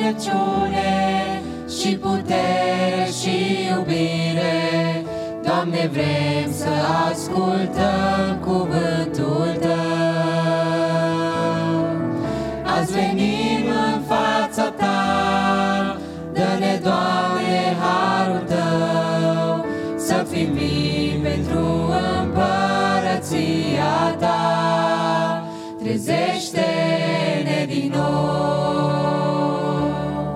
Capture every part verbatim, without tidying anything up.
înțelepciune și putere și iubire. Doamne, vrem să ascultăm cuvântul Tău. Azi venim în fața Ta, dă-ne, Doamne, harul Tău, să fim vii pentru împărăția Ta. Trezește-ne din nou,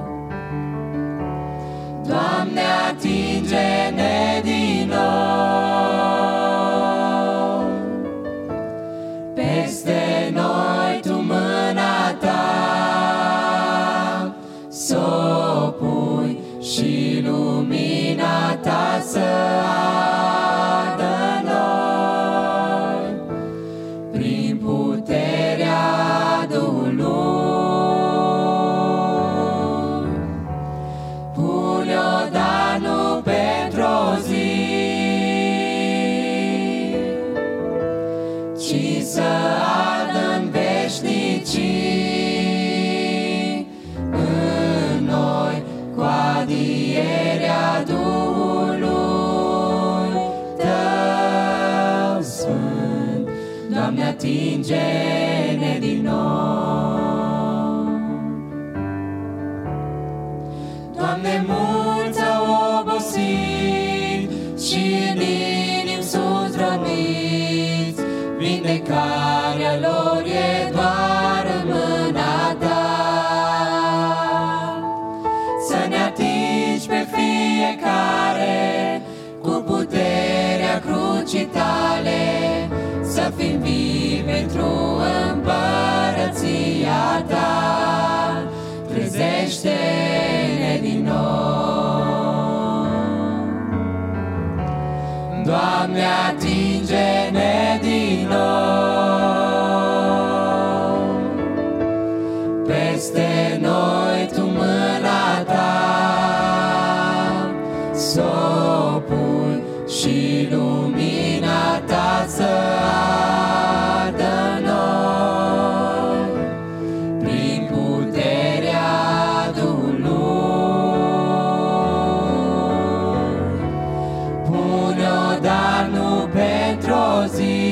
Doamne, atinge-ne din nou. Peste noi Tu mâna Ta s-o pui și lumina Ta să ardă în noi, prin puterea Duhului. Pune-o, dar nu pentru o zi, ci să ardă în veșnicii în noi cu adierea Duhului Tău Sfânt. Doamne, atinge-ne din nou. Doamne, mulți au obosit și în inimi sunt răniți, vindecarea lor e doar în mâna Ta. Să ne atingi pe fiecare cu puterea crucii Tale, să fim vii pentru împărăția Ta. Trezește-ne din nou, Doamne, atinge-ne din nou. Peste noi Tu mâna Ta s-o pui și lumina Ta să ardă în noi, prin puterea Duhului. Pune-o, dar nu pentru o zi,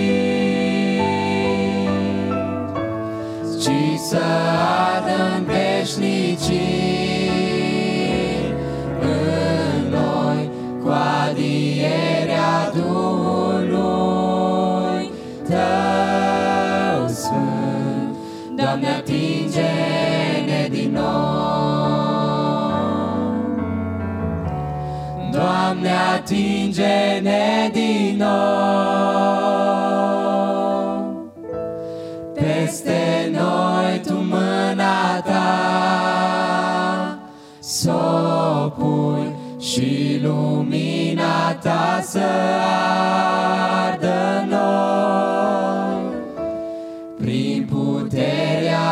ci să ardă în veșnicii în noi cu adierea Duhului Tău Sfânt. Doamne, atinge-ne din nou, Doamne, atinge-ne din nou. Peste noi Tu mâna Ta s-o pui și lumina Ta să ardă în noi, prin puterea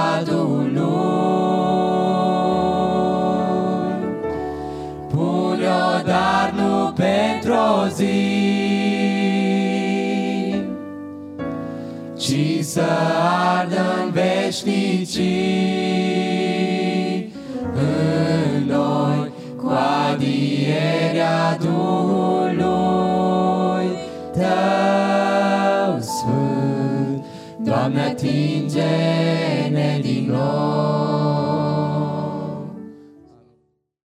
Duhului. Pune-o, dar nu pentru o zi, ci să ardă în veșnicii în noi cu adierea Duhului Tău Sfânt. Doamne, atinge-ne din nou.